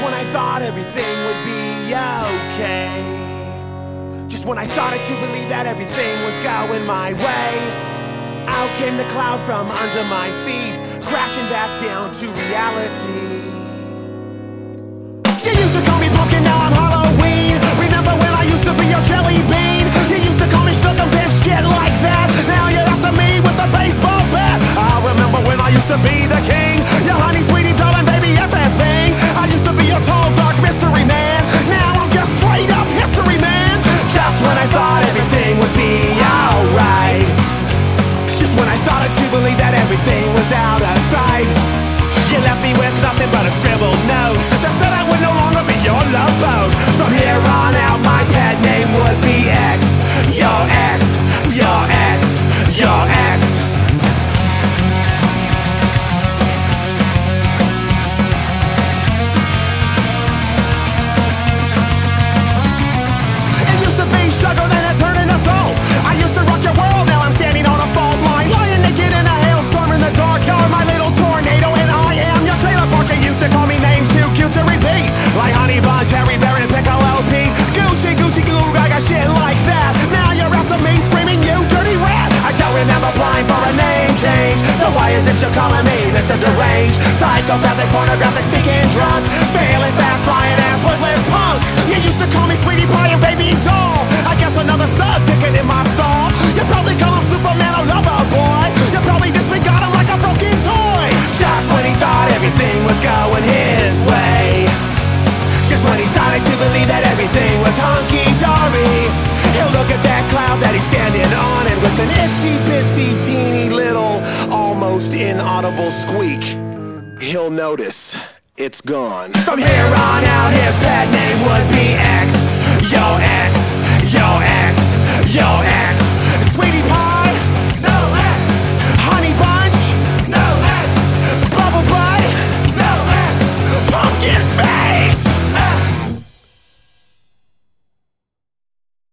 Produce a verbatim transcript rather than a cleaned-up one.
when I thought everything would be okay. Just when I started to believe that everything was going my way, out came the cloud from under my feet, crashing back down to reality. You used to call me pumpkin, now I'm Halloween. Remember when I used to be your jelly bean? You used to call me Snookums and shit like that. Now you're after me with a baseball bat. I remember when I used to be the king, your honey, sweetie, darling, baby, everything. I used to be your tall, dark mystery man. Now I'm just straight up history man. Just when I thought everything would be alright, just when I started to believe that everything was out of sight, you left me with nothing but a scribbled note that said I would no longer be your love boat. From here on out, my pet name would be X. Your X, your X, your X. It used to be sugar, then it turned into salt. I used to rock your world, now I'm standing on a fault line, lying naked in a hailstorm in the dark. You're my little tornado and I am your trailer park. They used to call me names too cute to repeat, like Honey Bunch, Harry Barron, Piccolo Pete, Gucci, Gucci, Goo Gaga, shit like that. Now you're after me screaming, you dirty rat. I don't remember applying for a name change, so why is it you're calling me Mister Deranged? Psychopathic, pornographic, stinking drunk, failing fast, flying ass, worthless punk. You used to call me sweetie pie and baby doll. I guess another stud kicking in my stall. You probably call him Superman or lover boy. You probably disregard him like a broken toy. Just when he thought everything was going his way, just when he started to believe that everything was hunky-dory, he'll look at that cloud that he's standing on, and with an itsy-bitsy teeny little almost inaudible squeak, he'll notice it's gone. From here on out, his pet name would be X. Yo, X.